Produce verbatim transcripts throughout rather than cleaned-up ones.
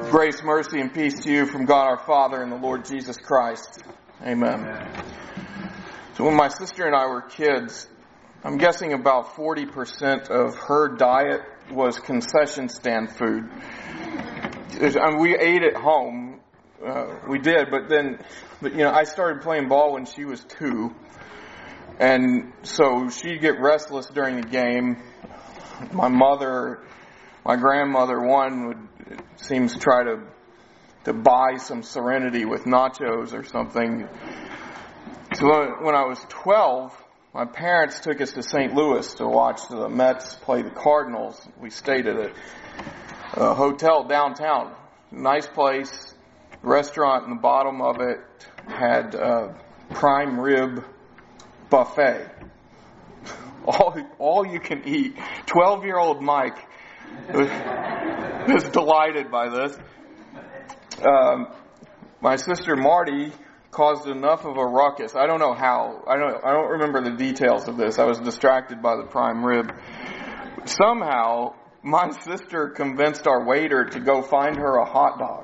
Grace, mercy, and peace to you from God our Father and the Lord Jesus Christ. Amen. Amen. So when my sister and I were kids, I'm guessing about forty percent of her diet was concession stand food. I mean, we ate at home. Uh, we did, but then, but, you know, I started playing ball when she was two. And so she'd get restless during the game. My mother, my grandmother, one would, it seems, try to to buy some serenity with nachos or something. So when I was twelve, my parents took us to Saint Louis to watch the Mets play the Cardinals. We stayed at a, a hotel downtown. Nice place. Restaurant in the bottom of it had a prime rib buffet. All, all you can eat. Twelve-year-old Mike was, was delighted by this. Um, my sister Marty caused enough of a ruckus. I don't know how. I don't. I don't remember the details of this. I was distracted by the prime rib. Somehow, my sister convinced our waiter to go find her a hot dog.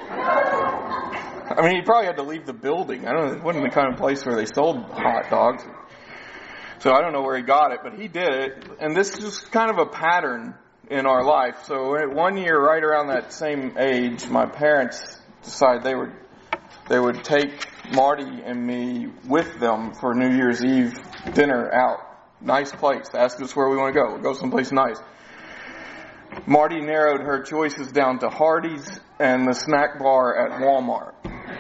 I mean, he probably had to leave the building. I don't know. It wasn't the kind of place where they sold hot dogs. So I don't know where he got it, but he did it. And this is kind of a pattern in our life. So one year, right around that same age, my parents decided they would they would take Marty and me with them for New Year's Eve dinner out. Nice place. Ask us where we want to go. We'll go someplace nice. Marty narrowed her choices down to Hardee's and the snack bar at Walmart.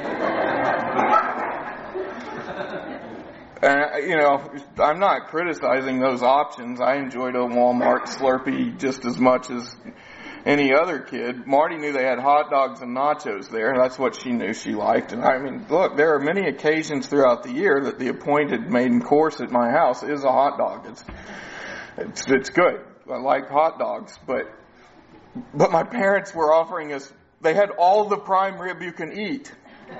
And, you know, I'm not criticizing those options. I enjoyed a Walmart Slurpee just as much as any other kid. Marty knew they had hot dogs and nachos there. That's what she knew she liked. And I mean, look, there are many occasions throughout the year that the appointed main course at my house is a hot dog. It's, it's, it's good. I like hot dogs, but, but my parents were offering us, they had all the prime rib you can eat.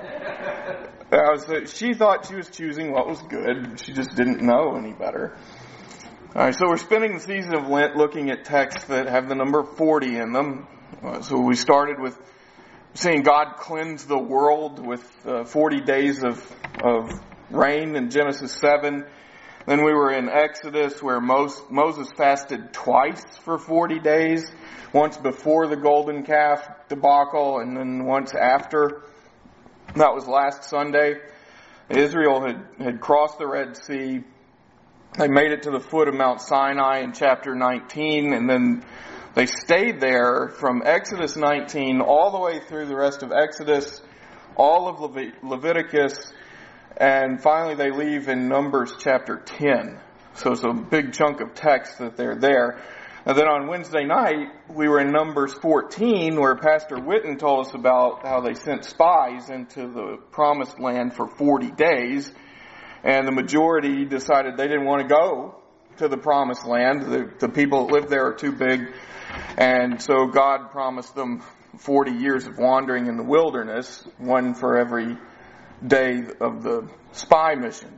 I was, she thought she was choosing what was good. She just didn't know any better. All right, so we're spending the season of Lent looking at texts that have the number forty in them. Uh, so we started with seeing God cleanse the world with uh, forty days of, of rain in Genesis seven. Then we were in Exodus where Moses, Moses fasted twice for forty days. Once before the golden calf debacle and then once after. That was last Sunday. Israel had, had crossed the Red Sea. They made it to the foot of Mount Sinai in chapter nineteen, and then they stayed there from Exodus nineteen all the way through the rest of Exodus, all of Levit- Leviticus, and finally they leave in Numbers chapter ten. So it's a big chunk of text that they're there. And then on Wednesday night, we were in Numbers fourteen, where Pastor Witten told us about how they sent spies into the promised land for forty days. And the majority decided they didn't want to go to the promised land. The, the people that lived there are too big. And so God promised them forty years of wandering in the wilderness, one for every day of the spy mission.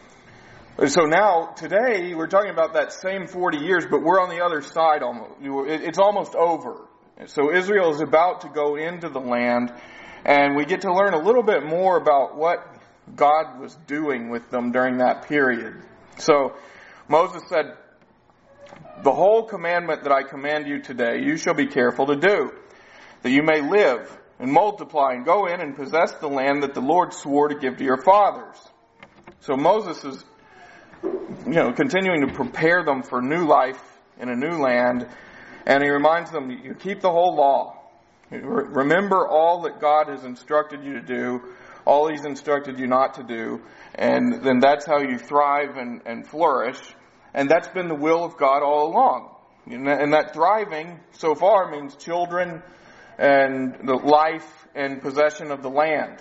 So now, today, we're talking about that same forty years, but we're on the other side almost. It's almost over. So Israel is about to go into the land, and we get to learn a little bit more about what God was doing with them during that period. So Moses said, "The whole commandment that I command you today, you shall be careful to do, that you may live and multiply and go in and possess the land that the Lord swore to give to your fathers." So Moses is you know, continuing to prepare them for new life in a new land. And he reminds them, you keep the whole law. Remember all that God has instructed you to do, all He's instructed you not to do. And then that's how you thrive and, and flourish. And that's been the will of God all along. And that thriving so far means children and the life and possession of the land.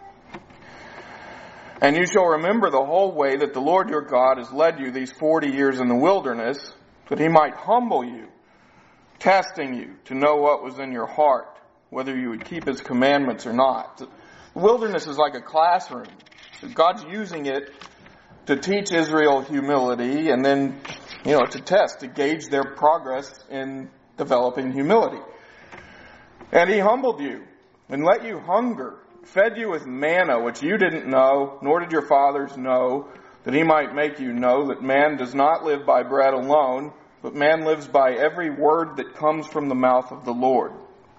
"And you shall remember the whole way that the Lord your God has led you these forty years in the wilderness, that He might humble you, testing you to know what was in your heart, whether you would keep His commandments or not." The wilderness is like a classroom. God's using it to teach Israel humility and then, you know, to test, to gauge their progress in developing humility. And he humbled you and let you hunger, fed you with manna, which you didn't know, nor did your fathers know, that he might make you know that man does not live by bread alone, but man lives by every word that comes from the mouth of the Lord.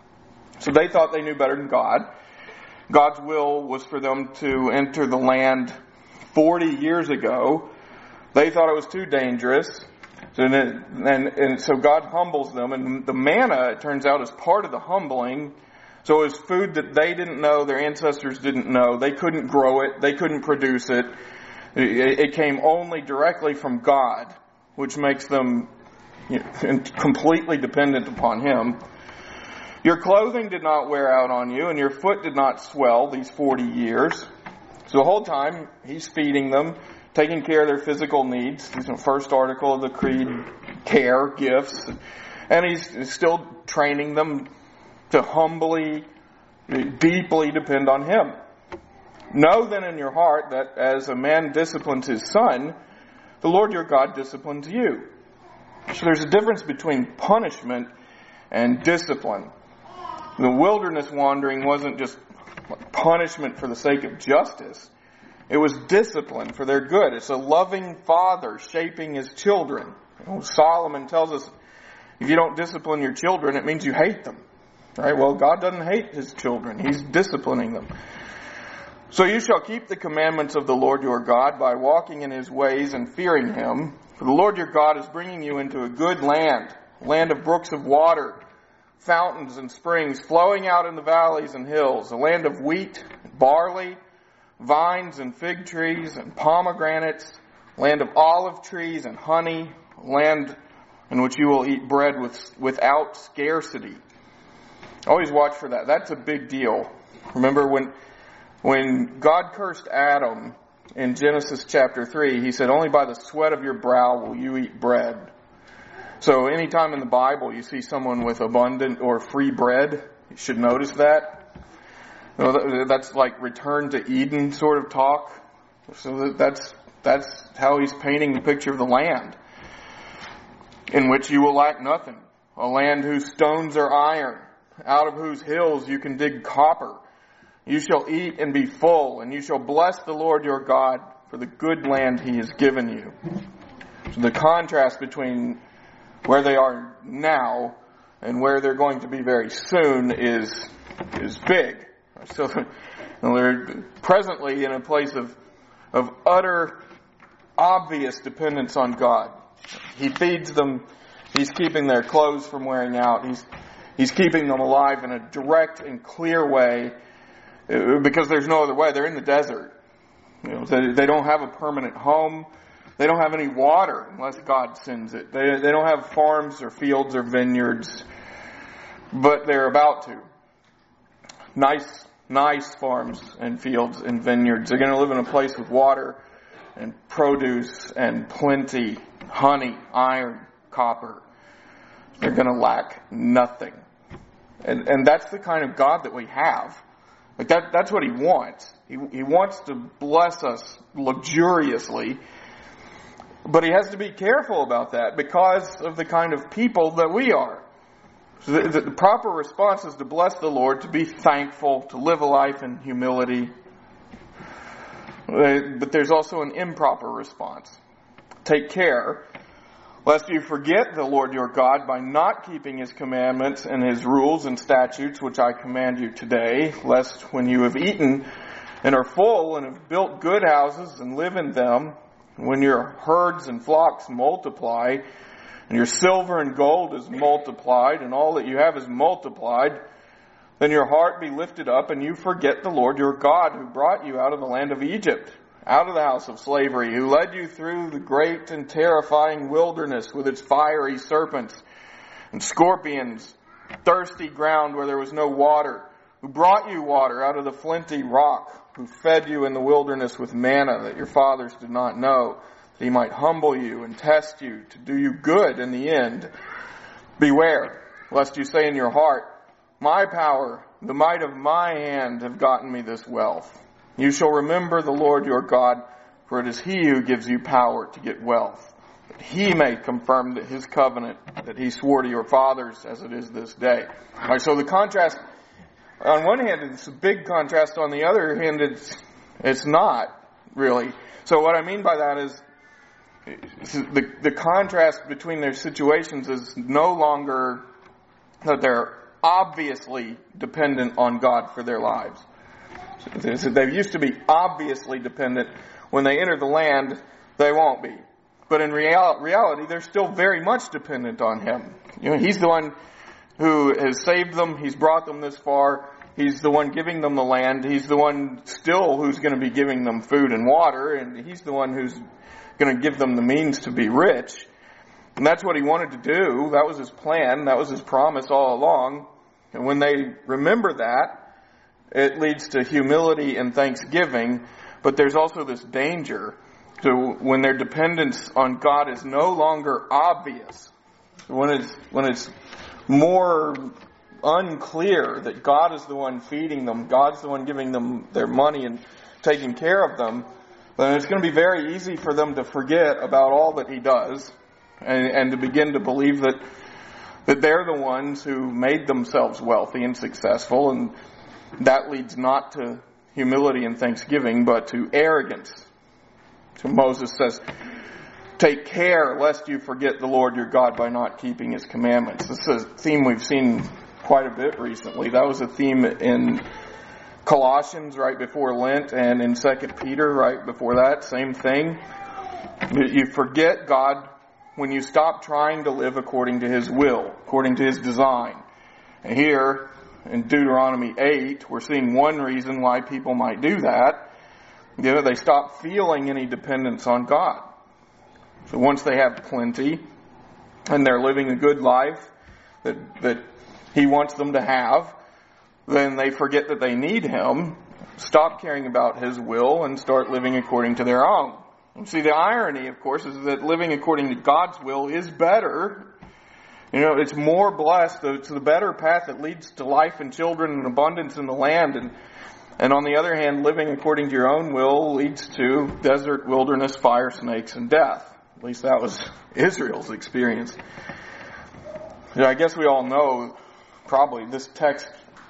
So they thought they knew better than God. God's will was for them to enter the land forty years ago. They thought it was too dangerous. And, and, and so God humbles them. And the manna, it turns out, is part of the humbling. So it was food that they didn't know, their ancestors didn't know. They couldn't grow it. They couldn't produce it. It, it came only directly from God, which makes them, you know, completely dependent upon Him. Your clothing did not wear out on you, and your foot did not swell these forty years. So the whole time, He's feeding them, taking care of their physical needs. This is the first article of the Creed, care, gifts. And He's still training them to humbly, deeply depend on Him. Know then in your heart that as a man disciplines his son, the Lord your God disciplines you. So there's a difference between punishment and discipline. The wilderness wandering wasn't just punishment for the sake of justice. It was discipline for their good. It's a loving father shaping his children. You know, Solomon tells us, if you don't discipline your children, it means you hate them. Right? Well, God doesn't hate His children. He's disciplining them. So you shall keep the commandments of the Lord your God by walking in His ways and fearing Him. For the Lord your God is bringing you into a good land, a land of brooks of water, fountains and springs flowing out in the valleys and hills, a land of wheat, barley, vines and fig trees and pomegranates, land of olive trees and honey, land in which you will eat bread with, without scarcity. Always watch for that. That's a big deal. Remember when when God cursed Adam in Genesis chapter three, He said, only by the sweat of your brow will you eat bread. So anytime in the Bible you see someone with abundant or free bread, you should notice that. That's like return to Eden sort of talk. So that's that's how He's painting the picture of the land, in which you will lack nothing. A land whose stones are iron, out of whose hills you can dig copper. You shall eat and be full, and you shall bless the Lord your God for the good land He has given you. So the contrast between where they are now and where they're going to be very soon is is big. So they're presently in a place of of utter, obvious dependence on God. He feeds them. He's keeping their clothes from wearing out. He's He's keeping them alive in a direct and clear way, because there's no other way. They're in the desert. You know, they, they don't have a permanent home. They don't have any water unless God sends it. They, they don't have farms or fields or vineyards, but they're about to. Nice, nice farms and fields and vineyards. They're going to live in a place with water and produce and plenty, honey, iron, copper. They're going to lack nothing. And and that's the kind of God that we have. Like that that's what He wants. He He wants to bless us luxuriously. But He has to be careful about that because of the kind of people that we are. So the, the, the proper response is to bless the Lord, to be thankful, to live a life in humility. But there's also an improper response. Take care lest you forget the Lord your God by not keeping His commandments and His rules and statutes, which I command you today, lest when you have eaten and are full and have built good houses and live in them, when your herds and flocks multiply, and your silver and gold is multiplied, and all that you have is multiplied, then your heart be lifted up, and you forget the Lord your God, who brought you out of the land of Egypt, out of the house of slavery, who led you through the great and terrifying wilderness with its fiery serpents and scorpions, thirsty ground where there was no water, who brought you water out of the flinty rock, who fed you in the wilderness with manna that your fathers did not know, that He might humble you and test you to do you good in the end. Beware, lest you say in your heart, my power, the might of my hand have gotten me this wealth. You shall remember the Lord your God, for it is He who gives you power to get wealth, that He may confirm that His covenant that He swore to your fathers as it is this day. All right, so the contrast on one hand, it's a big contrast. On the other hand, it's it's not really. So what I mean by that is the the contrast between their situations is no longer that they're obviously dependent on God for their lives. So they used to be obviously dependent. When they enter the land, they won't be. But in real, reality, they're still very much dependent on Him. You know, He's the one who has saved them. He's brought them this far. He's the one giving them the land. He's the one still who's going to be giving them food and water. And He's the one who's going to give them the means to be rich. And that's what He wanted to do. That was His plan. That was His promise all along. And when they remember that, it leads to humility and thanksgiving. But there's also this danger to when their dependence on God is no longer obvious. When it's, when it's more unclear that God is the one feeding them, God's the one giving them their money and taking care of them, then it's going to be very easy for them to forget about all that He does and, and to begin to believe that that they're the ones who made themselves wealthy and successful, and that leads not to humility and thanksgiving, but to arrogance. So Moses says, take care lest you forget the Lord your God by not keeping His commandments. This is a theme we've seen quite a bit recently. That was a theme in Colossians right before Lent, and in Second Peter right before that, same thing. You forget God when you stop trying to live according to His will, according to His design. And here, in Deuteronomy eight, we're seeing one reason why people might do that. You know, they stop feeling any dependence on God. So once they have plenty, and they're living a good life that, that He wants them to have, then they forget that they need Him, stop caring about His will, and start living according to their own. And see, the irony, of course, is that living according to God's will is better. You know, it's more blessed. It's the better path that leads to life and children and abundance in the land. And, and on the other hand, living according to your own will leads to desert, wilderness, fire, snakes, and death. At least that was Israel's experience. Yeah, I guess we all know probably this text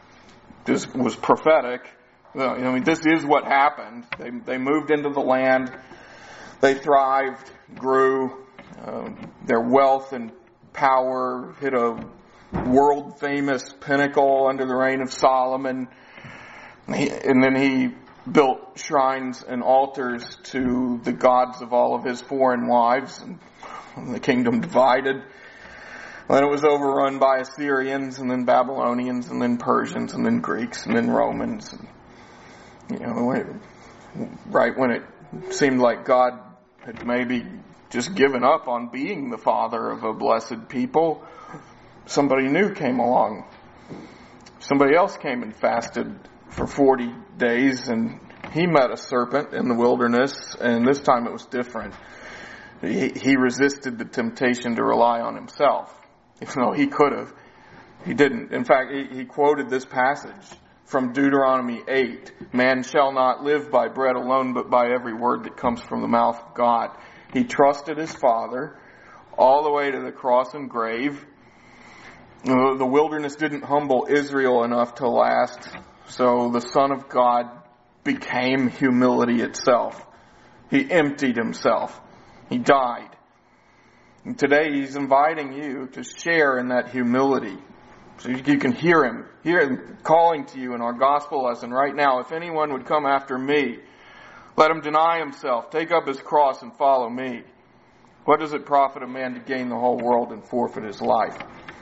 just was prophetic. I mean, this is what happened. They they moved into the land. They thrived, grew. Um, their wealth and power hit a world-famous pinnacle under the reign of Solomon. He, and then he built shrines and altars to the gods of all of his foreign wives. And the kingdom divided. Then it was overrun by Assyrians, and then Babylonians, and then Persians, and then Greeks, and then Romans. And, you know, when it, right when it seemed like God had maybe just given up on being the father of a blessed people, somebody new came along. Somebody else came and fasted for forty days, and he met a serpent in the wilderness, and this time it was different. He, he resisted the temptation to rely on himself. Even though he could have, he didn't. In fact, he, he quoted this passage from Deuteronomy eight. Man shall not live by bread alone, but by every word that comes from the mouth of God. He trusted his Father all the way to the cross and grave. The wilderness didn't humble Israel enough to last, so the Son of God became humility itself. He emptied himself. He died. And today He's inviting you to share in that humility. So you can hear Him, hear Him calling to you in our gospel lesson right now. If anyone would come after me, let him deny himself, take up his cross and follow me. What does it profit a man to gain the whole world and forfeit his life?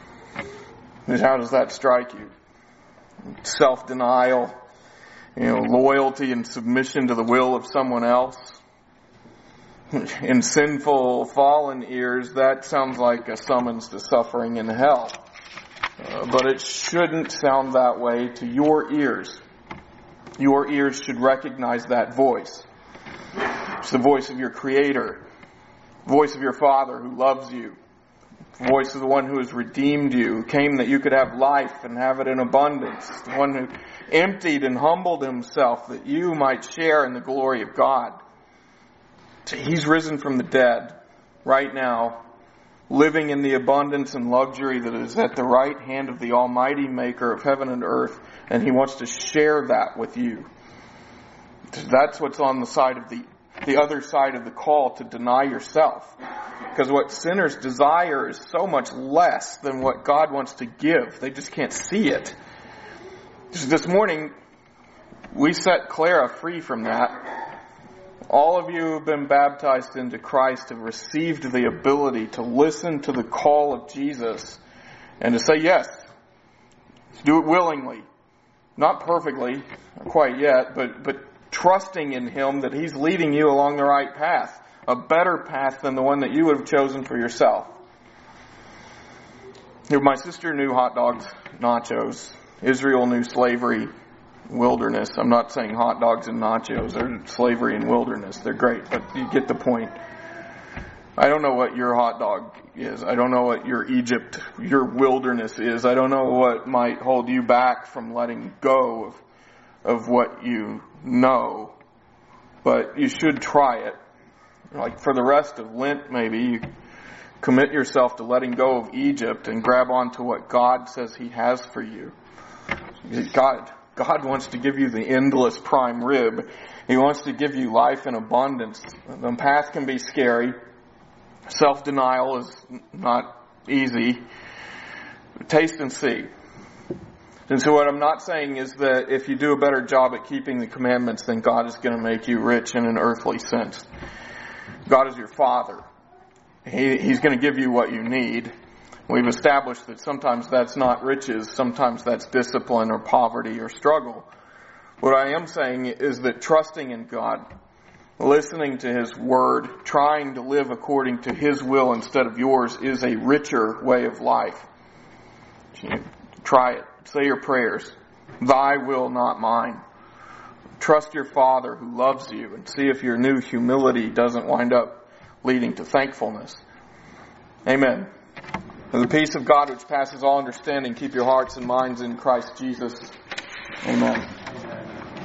And how does that strike you? Self-denial, you know, loyalty and submission to the will of someone else. In sinful, fallen ears, that sounds like a summons to suffering in hell. Uh, but it shouldn't sound that way to your ears. Your ears should recognize that voice. It's the voice of your Creator. The voice of your Father who loves you. The voice of the one who has redeemed you, who came that you could have life and have it in abundance. The one who emptied and humbled Himself that you might share in the glory of God. He's risen from the dead right now, living in the abundance and luxury that is at the right hand of the Almighty Maker of heaven and earth, and He wants to share that with you. That's what's on the side of the, the other side of the call to deny yourself. Because what sinners desire is so much less than what God wants to give. They just can't see it. This morning, we set Clara free from that. All of you who have been baptized into Christ have received the ability to listen to the call of Jesus and to say yes. Do it willingly. Not perfectly, not quite yet, but, but trusting in Him that He's leading you along the right path. A better path than the one that you would have chosen for yourself. Here, my sister knew hot dogs, nachos. Israel knew slavery, wilderness. I'm not saying hot dogs and nachos are slavery and wilderness. They're great, but you get the point. I don't know what your hot dog is. I don't know what your Egypt, your wilderness is. I don't know what might hold you back from letting go of, of what you know. But you should try it. Like for the rest of Lent, maybe you commit yourself to letting go of Egypt and grab onto what God says He has for you. God, God wants to give you the endless prime rib. He wants to give you life in abundance. The path can be scary. Self-denial is not easy. Taste and see. And so what I'm not saying is that if you do a better job at keeping the commandments, then God is going to make you rich in an earthly sense. God is your Father. He, he's going to give you what you need. We've established that sometimes that's not riches, sometimes that's discipline or poverty or struggle. What I am saying is that trusting in God, listening to His Word, trying to live according to His will instead of yours is a richer way of life. Try it. Say your prayers. Thy will, not mine. Trust your Father who loves you and see if your new humility doesn't wind up leading to thankfulness. Amen. And the peace of God which passes all understanding, keep your hearts and minds in Christ Jesus. Amen.